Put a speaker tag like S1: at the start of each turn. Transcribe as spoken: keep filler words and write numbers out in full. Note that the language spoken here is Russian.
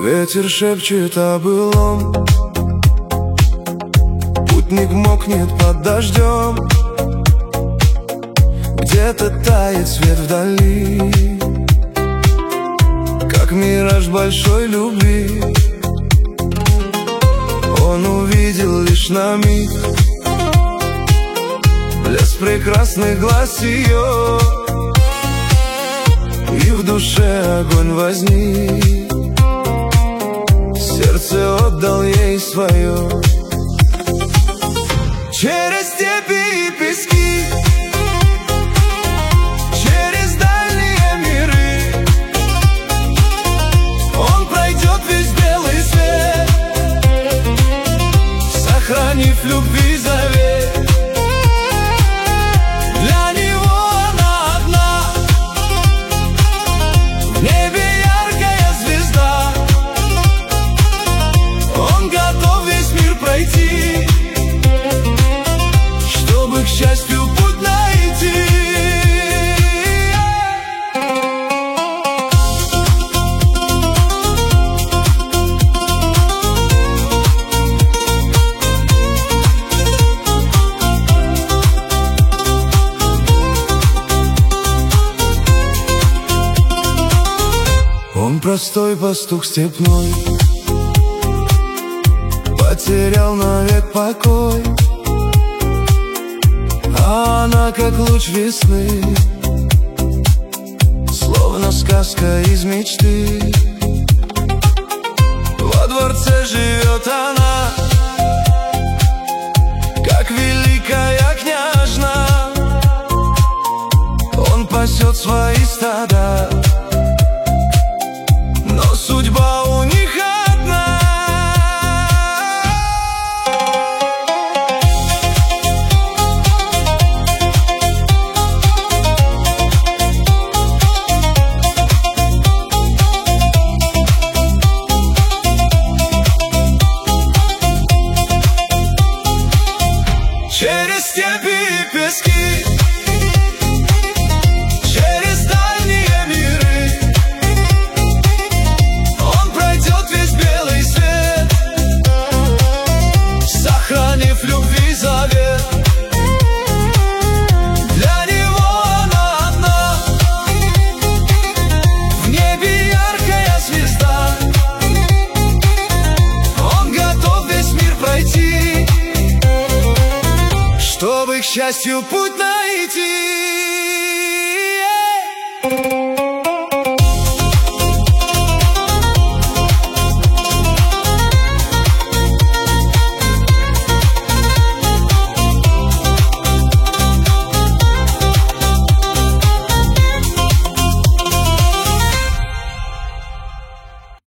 S1: Ветер шепчет о былом, путник мокнет под дождем, где-то тает свет вдали, как мираж большой любви. Он увидел лишь на миг блеск прекрасных глаз ее, и в душе огонь возник, сердце отдал ей свое. Через степи и пески, через дальние миры он пройдет весь белый свет, сохранив любви завет. Для него она одна, в небе яркая звезда. Он готов весь мир пройти, чтобы к счастью путь найти. Он простой пастух степной, потерял навек покой, а она, как луч весны, словно сказка из мечты. Во дворце живет она, как великая княжна. Он пасет свои стада, но судьба у них одна. Через степи и пески, через дальние миры он пройдет весь белый свет, сохранив любви завет. Для него она одна, в небе яркая звезда. Он готов весь мир пройти, чтобы к счастью путь найти.